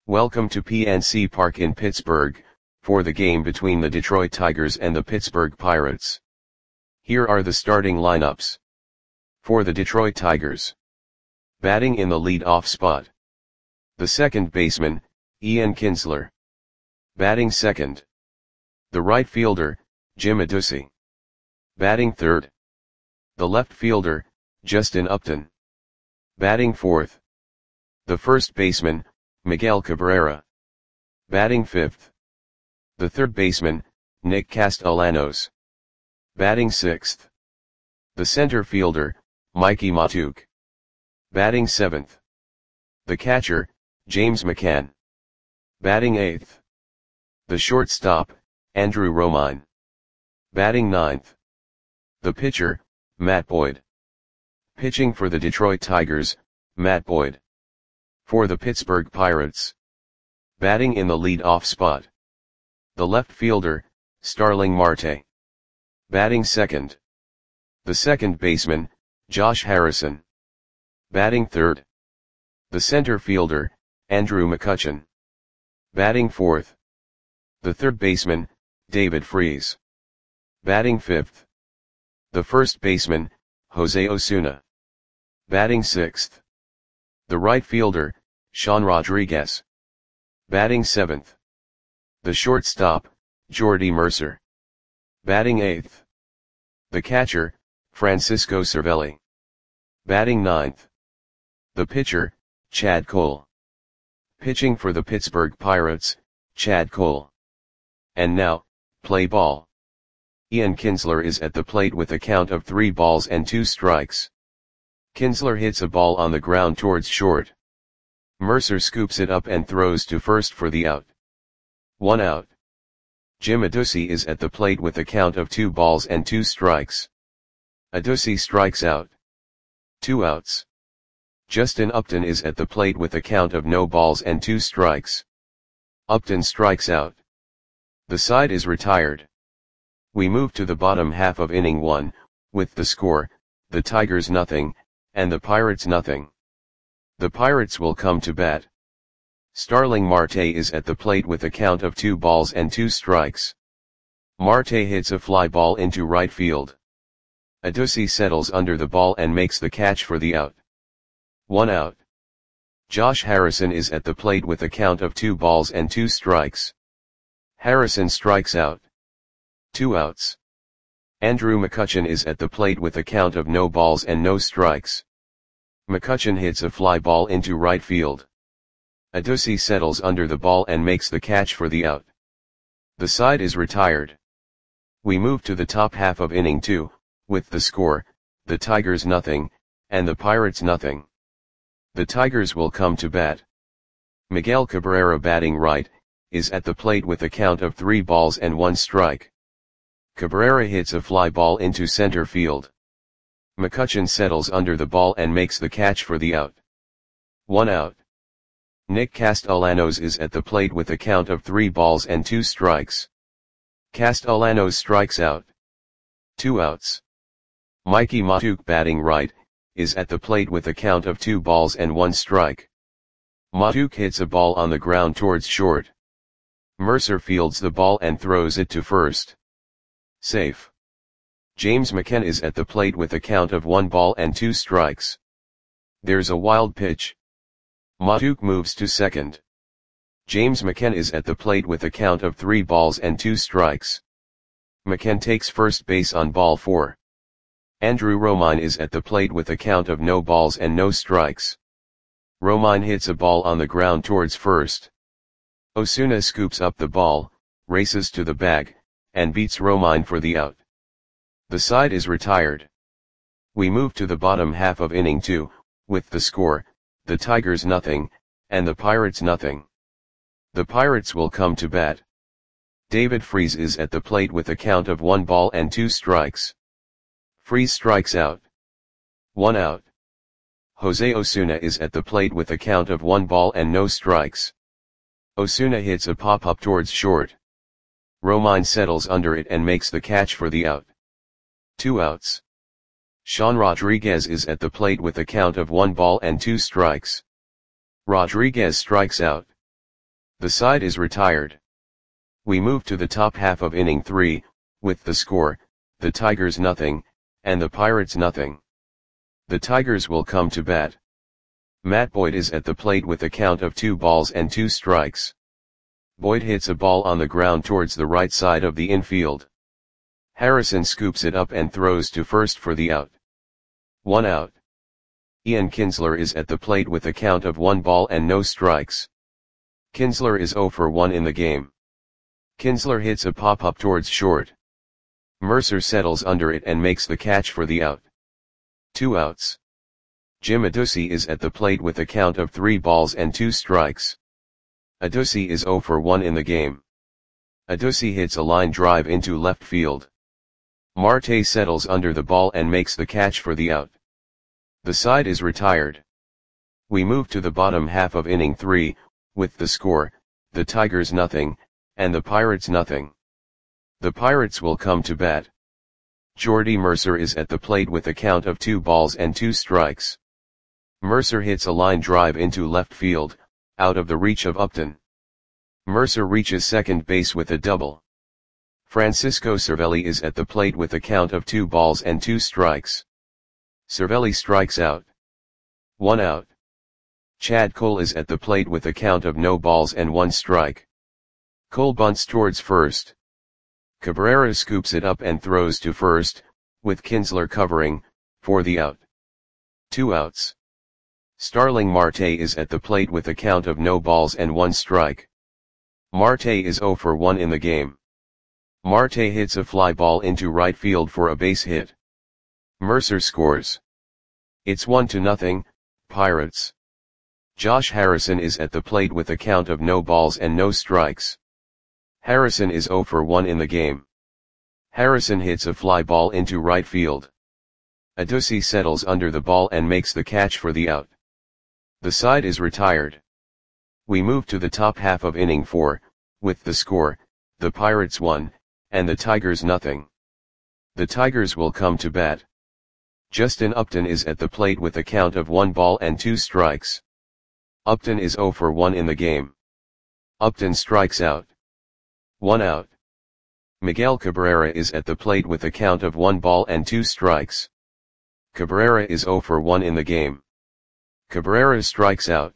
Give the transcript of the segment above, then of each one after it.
Welcome to PNC Park in Pittsburgh, for the game between the Detroit Tigers and the Pittsburgh Pirates. Here are the starting lineups. For the Detroit Tigers. Batting in the lead-off spot. The second baseman, Ian Kinsler. Batting second. The right fielder, Jim Adduci. Batting third. The left fielder, Justin Upton. Batting fourth. The first baseman, Miguel Cabrera. Batting fifth. The third baseman, Nick Castellanos. Batting sixth. The center fielder, Mikie Mahtook. Batting seventh. The catcher, James McCann. Batting eighth. The shortstop, Andrew Romine. Batting ninth. The pitcher, Matt Boyd. Pitching for the Detroit Tigers, Matt Boyd. For the Pittsburgh Pirates. Batting in the lead-off spot. The left fielder, Starling Marte. Batting second. The second baseman, Josh Harrison. Batting third. The center fielder, Andrew McCutchen. Batting fourth. The third baseman, David Freese. Batting fifth. The first baseman, Jose Osuna. Batting sixth. The right fielder, Sean Rodriguez. Batting seventh. The shortstop, Jordy Mercer. Batting eighth. The catcher, Francisco Cervelli. Batting ninth. The pitcher, Chad Cole. Pitching for the Pittsburgh Pirates, Chad Cole. And now, play ball. Ian Kinsler is at the plate with a count of 3 balls and 2 strikes. Kinsler hits a ball on the ground towards short. Mercer scoops it up and throws to first for the out. 1 out. Jim Adduci is at the plate with a count of 2 balls and 2 strikes. Adduci strikes out. 2 outs. Justin Upton is at the plate with a count of no balls and 2 strikes. Upton strikes out. The side is retired. We move to the bottom half of inning 1, with the score, the Tigers nothing, and the Pirates nothing. The Pirates will come to bat. Starling Marte is at the plate with a count of 2 balls and 2 strikes. Marte hits a fly ball into right field. Adduci settles under the ball and makes the catch for the out. 1 out. Josh Harrison is at the plate with a count of 2 balls and 2 strikes. Harrison strikes out. 2 outs. Andrew McCutchen is at the plate with a count of no balls and no strikes. McCutchen hits a fly ball into right field. Adduci settles under the ball and makes the catch for the out. The side is retired. We move to the top half of inning 2, with the score, the Tigers nothing, and the Pirates nothing. The Tigers will come to bat. Miguel Cabrera, batting right, is at the plate with a count of 3 balls and 1 strike. Cabrera hits a fly ball into center field. McCutchen settles under the ball and makes the catch for the out. 1 out. Nick Castellanos is at the plate with a count of 3 balls and 2 strikes. Castellanos strikes out. 2 outs. Mikie Mahtook, batting right, is at the plate with a count of 2 balls and 1 strike. Mahtook hits a ball on the ground towards short. Mercer fields the ball and throws it to first. Safe. James McCann is at the plate with a count of 1 ball and 2 strikes. There's a wild pitch. Mahtook moves to second. James McCann is at the plate with a count of 3 balls and 2 strikes. McCann takes first base on ball 4. Andrew Romine is at the plate with a count of no balls and no strikes. Romine hits a ball on the ground towards first. Osuna scoops up the ball, races to the bag, and beats Romine for the out. The side is retired. We move to the bottom half of inning 2, with the score, the Tigers nothing, and the Pirates nothing. The Pirates will come to bat. David Freese is at the plate with a count of 1 ball and 2 strikes. Freese strikes out. 1 out. Jose Osuna is at the plate with a count of 1 ball and no strikes. Osuna hits a pop-up towards short. Romine settles under it and makes the catch for the out. 2 outs. Sean Rodriguez is at the plate with a count of 1 ball and 2 strikes. Rodriguez strikes out. The side is retired. We move to the top half of inning 3, with the score, the Tigers nothing, and the Pirates nothing. The Tigers will come to bat. Matt Boyd is at the plate with a count of 2 balls and 2 strikes. Boyd hits a ball on the ground towards the right side of the infield. Harrison scoops it up and throws to first for the out. 1 out. Ian Kinsler is at the plate with a count of 1 ball and no strikes. Kinsler is 0 for 1 in the game. Kinsler hits a pop-up towards short. Mercer settles under it and makes the catch for the out. 2 outs. Jim Adduci is at the plate with a count of 3 balls and 2 strikes. Adduci is 0 for 1 in the game. Adduci hits a line drive into left field. Marte settles under the ball and makes the catch for the out. The side is retired. We move to the bottom half of inning 3, with the score, the Tigers nothing, and the Pirates nothing. The Pirates will come to bat. Jordy Mercer is at the plate with a count of 2 balls and 2 strikes. Mercer hits a line drive into left field, out of the reach of Upton. Mercer reaches second base with a double. Francisco Cervelli is at the plate with a count of 2 balls and 2 strikes. Cervelli strikes out. 1 out. Chad Cole is at the plate with a count of no balls and 1 strike. Cole bunts towards first. Cabrera scoops it up and throws to first, with Kinsler covering, for the out. 2 outs. Starling Marte is at the plate with a count of no balls and 1 strike. Marte is 0 for 1 in the game. Marte hits a fly ball into right field for a base hit. Mercer scores. It's 1-0, Pirates. Josh Harrison is at the plate with a count of no balls and no strikes. Harrison is 0 for 1 in the game. Harrison hits a fly ball into right field. Adduci settles under the ball and makes the catch for the out. The side is retired. We move to the top half of inning 4, with the score, the Pirates 1, and the Tigers nothing. The Tigers will come to bat. Justin Upton is at the plate with a count of 1 ball and 2 strikes. Upton is 0 for 1 in the game. Upton strikes out. 1 out. Miguel Cabrera is at the plate with a count of 1 ball and 2 strikes. Cabrera is 0 for 1 in the game. Cabrera strikes out.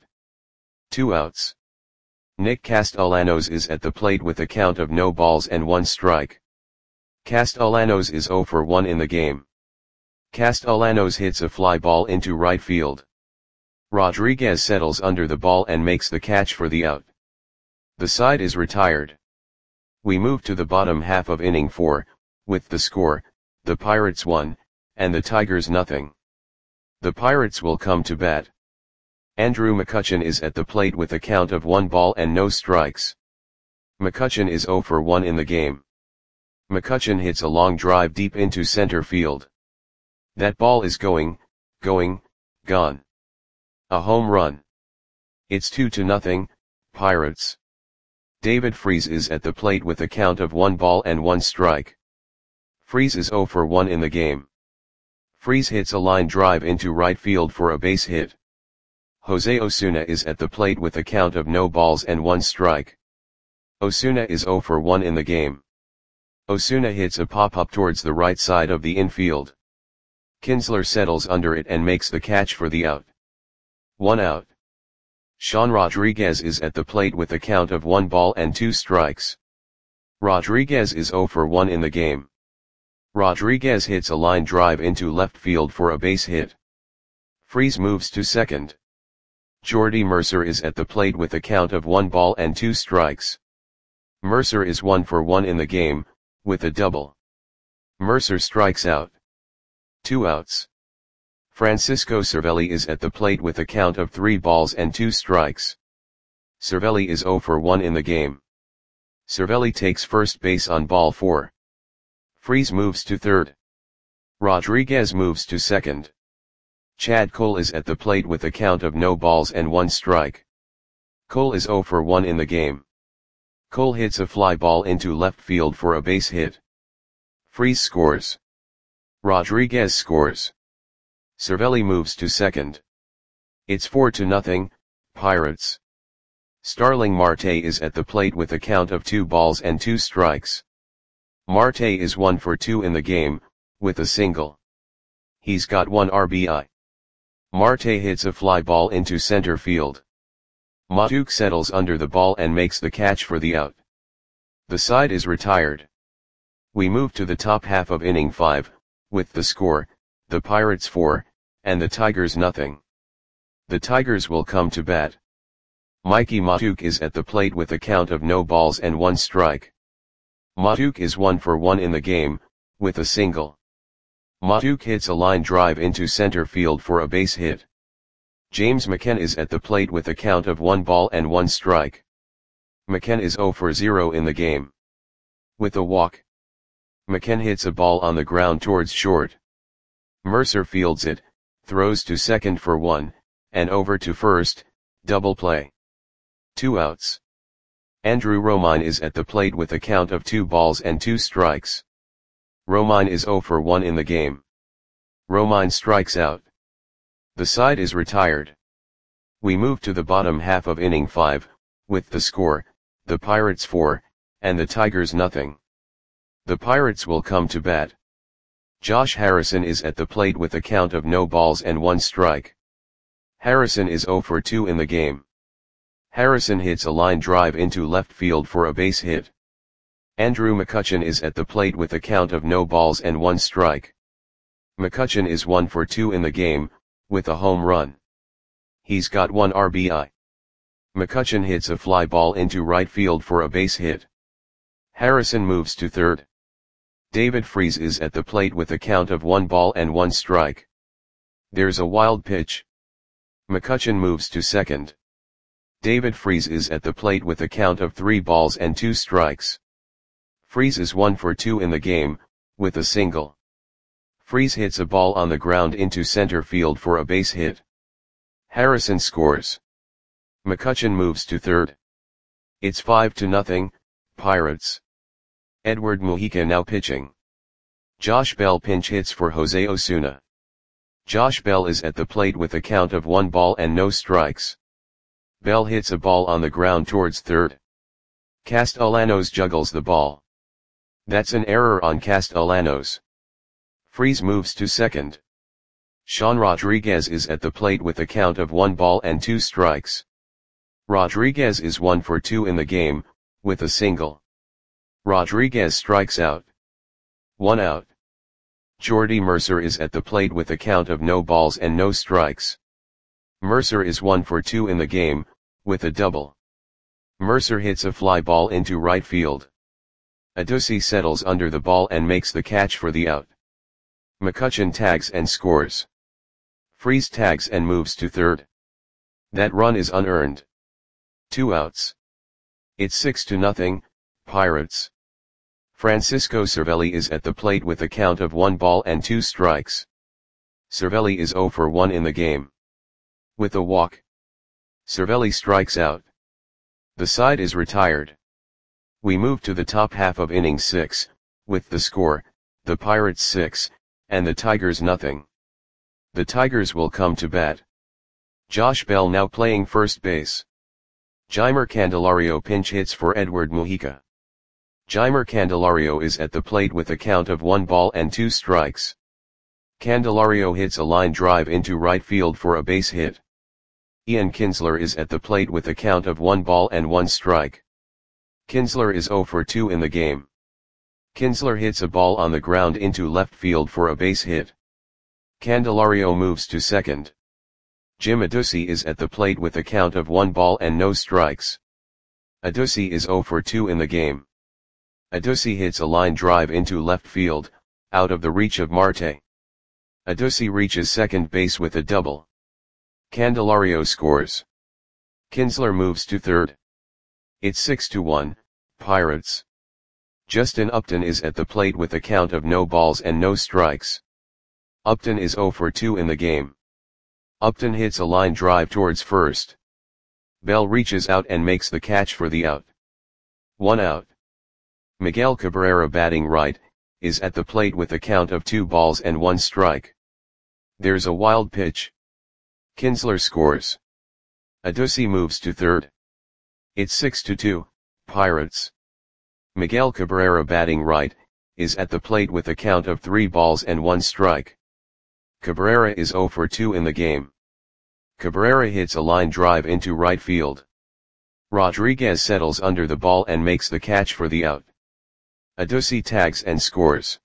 2 outs. Nick Castellanos is at the plate with a count of no balls and 1 strike. Castellanos is 0 for 1 in the game. Castellanos hits a fly ball into right field. Rodriguez settles under the ball and makes the catch for the out. The side is retired. We move to the bottom half of inning 4, with the score, the Pirates 1, and the Tigers nothing. The Pirates will come to bat. Andrew McCutchen is at the plate with a count of 1 ball and no strikes. McCutchen is 0 for 1 in the game. McCutchen hits a long drive deep into center field. That ball is going, gone. A home run. It's 2-0, Pirates. David Freese is at the plate with a count of 1 ball and 1 strike. Freese is 0 for 1 in the game. Freese hits a line drive into right field for a base hit. Jose Osuna is at the plate with a count of no balls and 1 strike. Osuna is 0 for 1 in the game. Osuna hits a pop-up towards the right side of the infield. Kinsler settles under it and makes the catch for the out. 1 out. Sean Rodriguez is at the plate with a count of 1 ball and 2 strikes. Rodriguez is 0 for 1 in the game. Rodriguez hits a line drive into left field for a base hit. Freese moves to second. Jordy Mercer is at the plate with a count of 1 ball and 2 strikes. Mercer is 1 for 1 in the game, with a double. Mercer strikes out. 2 outs. Francisco Cervelli is at the plate with a count of 3 balls and 2 strikes. Cervelli is 0 for 1 in the game. Cervelli takes first base on ball 4. Freese moves to third. Rodriguez moves to second. Chad Cole is at the plate with a count of no balls and 1 strike. Cole is 0 for 1 in the game. Cole hits a fly ball into left field for a base hit. Freese scores. Rodriguez scores. Cervelli moves to second. It's 4-0, Pirates. Starling Marte is at the plate with a count of 2 balls and 2 strikes. Marte is 1 for 2 in the game, with a single. He's got 1 RBI. Marte hits a fly ball into center field. Matuk settles under the ball and makes the catch for the out. The side is retired. We move to the top half of inning 5, with the score, the Pirates 4, and the Tigers nothing. The Tigers will come to bat. Mikey Matuk is at the plate with a count of no balls and 1 strike. Matuk is 1 for 1 in the game, with a single. Matuk hits a line drive into center field for a base hit. James McCann is at the plate with a count of 1 ball and 1 strike. McCann is 0 for 0 in the game. With a walk. McCann hits a ball on the ground towards short. Mercer fields it, throws to second for 1, and over to first, double play. 2 outs. Andrew Romine is at the plate with a count of 2 balls and 2 strikes. Romine is 0 for 1 in the game. Romine strikes out. The side is retired. We move to the bottom half of inning 5, with the score, the Pirates 4, and the Tigers nothing. The Pirates will come to bat. Josh Harrison is at the plate with a count of no balls and 1 strike. Harrison is 0 for 2 in the game. Harrison hits a line drive into left field for a base hit. Andrew McCutchen is at the plate with a count of no balls and 1 strike. McCutchen is 1 for 2 in the game, with a home run. He's got 1 RBI. McCutchen hits a fly ball into right field for a base hit. Harrison moves to third. David Freese is at the plate with a count of 1 ball and 1 strike. There's a wild pitch. McCutchen moves to second. David Freese is at the plate with a count of 3 balls and 2 strikes. Freese is 1 for 2 in the game, with a single. Freese hits a ball on the ground into center field for a base hit. Harrison scores. McCutchen moves to third. It's 5-0, Pirates. Edward Mujica now pitching. Josh Bell pinch hits for Jose Osuna. Josh Bell is at the plate with a count of 1 ball and no strikes. Bell hits a ball on the ground towards third. Castellanos juggles the ball. That's an error on Castellanos. Freese moves to second. Sean Rodriguez is at the plate with a count of 1 ball and 2 strikes. Rodriguez is 1 for 2 in the game, with a single. Rodriguez strikes out. 1 out. Jordy Mercer is at the plate with a count of no balls and no strikes. Mercer is 1 for 2 in the game, with a double. Mercer hits a fly ball into right field. Adduci settles under the ball and makes the catch for the out. McCutchen tags and scores. Freese tags and moves to third. That run is unearned. 2 outs. It's 6-0, Pirates. Francisco Cervelli is at the plate with a count of 1 ball and 2 strikes. Cervelli is 0 for 1 in the game. With a walk. Cervelli strikes out. The side is retired. We move to the top half of inning 6, with the score, the Pirates 6, and the Tigers nothing. The Tigers will come to bat. Josh Bell now playing first base. Jeimer Candelario pinch hits for Edward Mujica. Jeimer Candelario is at the plate with a count of 1 ball and 2 strikes. Candelario hits a line drive into right field for a base hit. Ian Kinsler is at the plate with a count of 1 ball and 1 strike. Kinsler is 0 for 2 in the game. Kinsler hits a ball on the ground into left field for a base hit. Candelario moves to second. Jim Adduci is at the plate with a count of 1 ball and no strikes. Adduci is 0 for 2 in the game. Adduci hits a line drive into left field, out of the reach of Marte. Adduci reaches second base with a double. Candelario scores. Kinsler moves to third. It's 6-1, Pirates. Justin Upton is at the plate with a count of no balls and no strikes. Upton is 0 for 2 in the game. Upton hits a line drive towards first. Bell reaches out and makes the catch for the out. 1 out. Miguel Cabrera batting right, is at the plate with a count of 2 balls and 1 strike. There's a wild pitch. Kinsler scores. Adduci moves to third. It's 6-2, Pirates. Miguel Cabrera batting right, is at the plate with a count of 3 balls and 1 strike. Cabrera is 0 for 2 in the game. Cabrera hits a line drive into right field. Rodriguez settles under the ball and makes the catch for the out. Adduci tags and scores.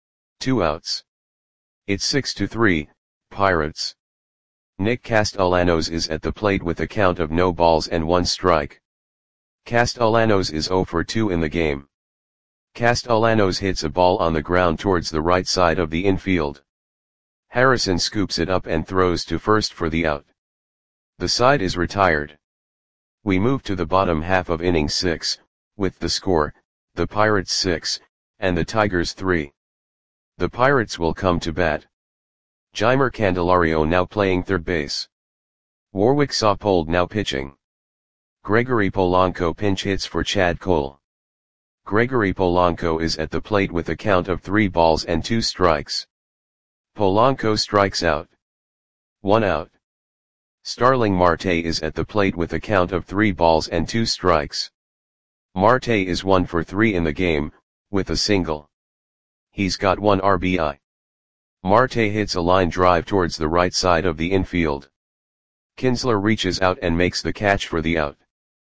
2 outs. It's 6-3, Pirates. Nick Castellanos is at the plate with a count of no balls and 1 strike. Castellanos is 0 for 2 in the game. Castellanos hits a ball on the ground towards the right side of the infield. Harrison scoops it up and throws to first for the out. The side is retired. We move to the bottom half of inning 6, with the score, the Pirates 6, and the Tigers 3. The Pirates will come to bat. Jeimer Candelario now playing third base. Warwick Saupold now pitching. Gregory Polanco pinch hits for Chad Cole. Gregory Polanco is at the plate with a count of 3 balls and 2 strikes. Polanco strikes out. 1 out. Starling Marte is at the plate with a count of 3 balls and 2 strikes. Marte is 1 for 3 in the game, with a single. He's got 1 RBI. Marte hits a line drive towards the right side of the infield. Kinsler reaches out and makes the catch for the out.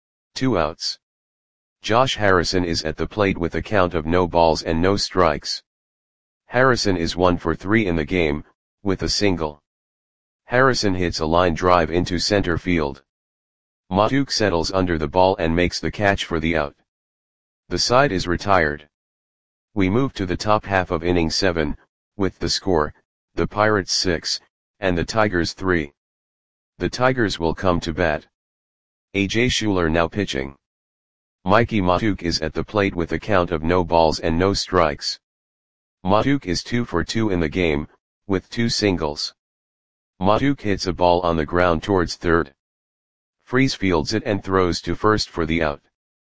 2 outs. Josh Harrison is at the plate with a count of no balls and no strikes. Harrison is 1 for 3 in the game, with a single. Harrison hits a line drive into center field. Matuk settles under the ball and makes the catch for the out. The side is retired. We move to the top half of inning 7, with the score, the Pirates 6, and the Tigers 3. The Tigers will come to bat. A.J. Schuler now pitching. Mikey Matuk is at the plate with a count of no balls and no strikes. Matuk is 2 for 2 in the game, with 2 singles. Matuk hits a ball on the ground towards third. Freese fields it and throws to first for the out.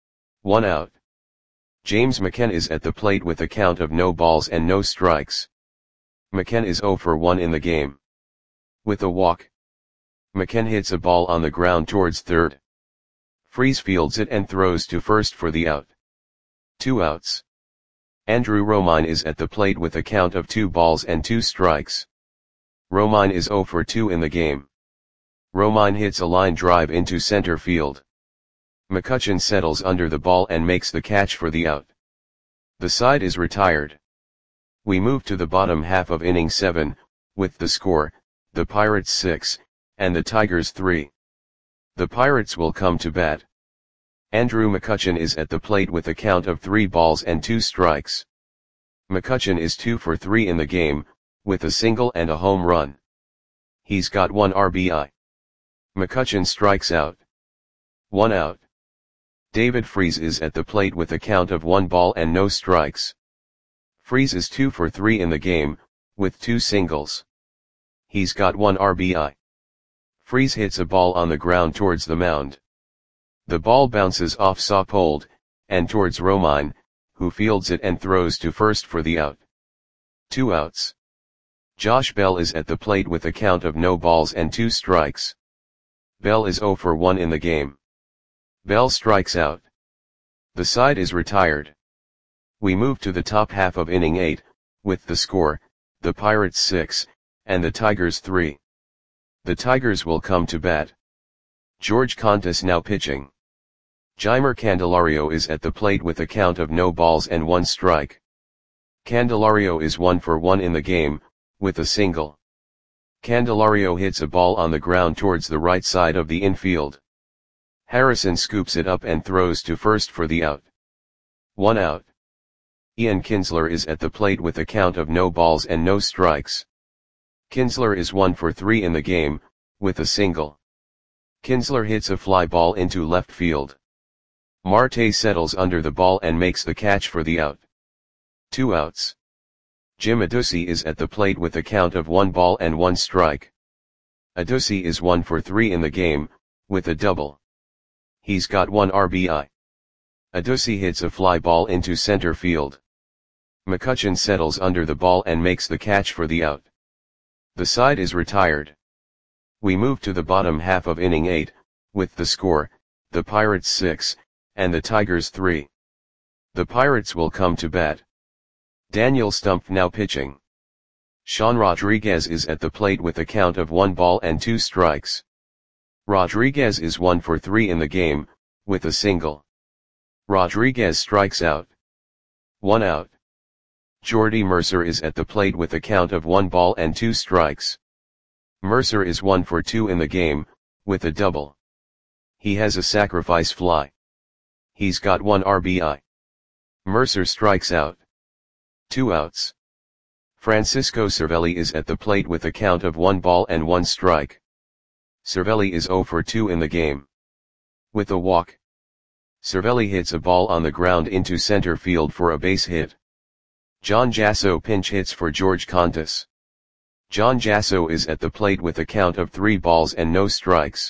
1 out. James McCann is at the plate with a count of no balls and no strikes. McCann is 0 for 1 in the game. With a walk. McCann hits a ball on the ground towards third. Freese fields it and throws to first for the out. 2 outs. Andrew Romine is at the plate with a count of 2 balls and 2 strikes. Romine is 0 for 2 in the game. Romine hits a line drive into center field. McCutchen settles under the ball and makes the catch for the out. The side is retired. We move to the bottom half of inning 7, with the score, the Pirates 6, and the Tigers 3. The Pirates will come to bat. Andrew McCutchen is at the plate with a count of 3 balls and 2 strikes. McCutchen is 2 for 3 in the game, with a single and a home run. He's got 1 RBI. McCutchen strikes out. 1 out. David Freese is at the plate with a count of 1 ball and no strikes. Freese is 2 for 3 in the game, with 2 singles. He's got 1 RBI. Freese hits a ball on the ground towards the mound. The ball bounces off Saupold, and towards Romine, who fields it and throws to first for the out. 2 outs. Josh Bell is at the plate with a count of no balls and 2 strikes. Bell is 0 for 1 in the game. Bell strikes out. The side is retired. We move to the top half of inning 8, with the score, the Pirates 6, and the Tigers 3. The Tigers will come to bat. George Contis now pitching. Jeimer Candelario is at the plate with a count of no balls and 1 strike. Candelario is 1 for 1 in the game, with a single. Candelario hits a ball on the ground towards the right side of the infield. Harrison scoops it up and throws to first for the out. 1 out. Ian Kinsler is at the plate with a count of no balls and no strikes. Kinsler is 1 for 3 in the game, with a single. Kinsler hits a fly ball into left field. Marte settles under the ball and makes the catch for the out. 2 outs. Jim Adduci is at the plate with a count of 1 ball and 1 strike. Adduci is 1 for 3 in the game, with a double. He's got 1 RBI. Adduci hits a fly ball into center field. McCutchen settles under the ball and makes the catch for the out. The side is retired. We move to the bottom half of inning 8, with the score, the Pirates 6, and the Tigers 3. The Pirates will come to bat. Daniel Stumpf now pitching. Sean Rodriguez is at the plate with a count of 1 ball and 2 strikes. Rodriguez is 1 for 3 in the game, with a single. Rodriguez strikes out. 1 out. Jordy Mercer is at the plate with a count of 1 ball and 2 strikes. Mercer is 1 for 2 in the game, with a double. He has a sacrifice fly. He's got 1 RBI. Mercer strikes out. 2 outs. Francisco Cervelli is at the plate with a count of 1 ball and 1 strike. Cervelli is 0 for 2 in the game. With a walk. Cervelli hits a ball on the ground into center field for a base hit. John Jasso pinch hits for George Contis. John Jasso is at the plate with a count of 3 balls and no strikes.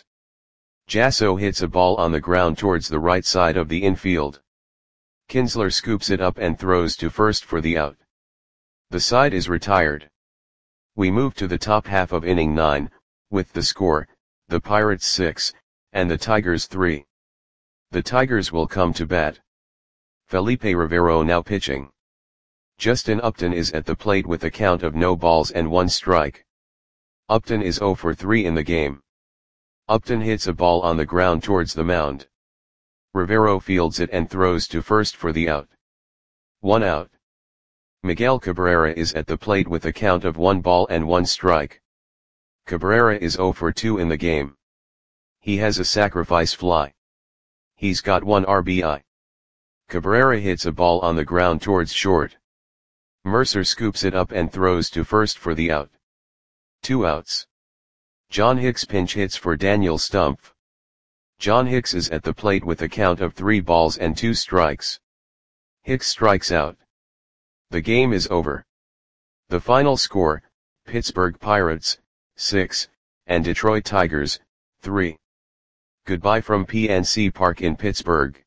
Jasso hits a ball on the ground towards the right side of the infield. Kinsler scoops it up and throws to first for the out. The side is retired. We move to the top half of inning 9, with the score, the Pirates 6, and the Tigers 3. The Tigers will come to bat. Felipe Rivero now pitching. Justin Upton is at the plate with a count of no balls and 1 strike. Upton is 0 for 3 in the game. Upton hits a ball on the ground towards the mound. Rivero fields it and throws to first for the out. 1 out. Miguel Cabrera is at the plate with a count of 1 ball and 1 strike. Cabrera is 0 for 2 in the game. He has a sacrifice fly. He's got 1 RBI. Cabrera hits a ball on the ground towards short. Mercer scoops it up and throws to first for the out. 2 outs. John Hicks pinch hits for Daniel Stumpf. John Hicks is at the plate with a count of 3 balls and 2 strikes. Hicks strikes out. The game is over. The final score, Pittsburgh Pirates, 6, and Detroit Tigers, 3. Goodbye from PNC Park in Pittsburgh.